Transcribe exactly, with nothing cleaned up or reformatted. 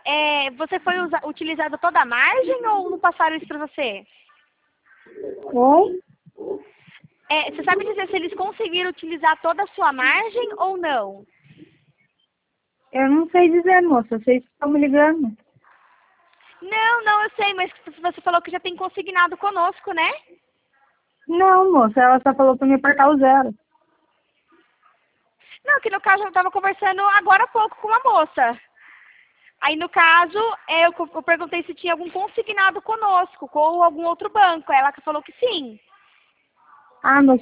é, você foi usa, utilizado toda a margem ou não passaram isso para você? Oi? É, você sabe dizer se eles conseguiram utilizar toda a sua margem ou não? Eu não sei dizer, moça. Vocês estão me ligando. Não, não, eu sei, mas você falou que já tem consignado conosco, né? Não, moça. Ela só falou para me apertar o zero. Não, que no caso eu estava conversando agora há pouco com uma moça. Aí, no caso, é, eu, eu perguntei se tinha algum consignado conosco, com algum outro banco. Ela falou que sim. Ah, moça.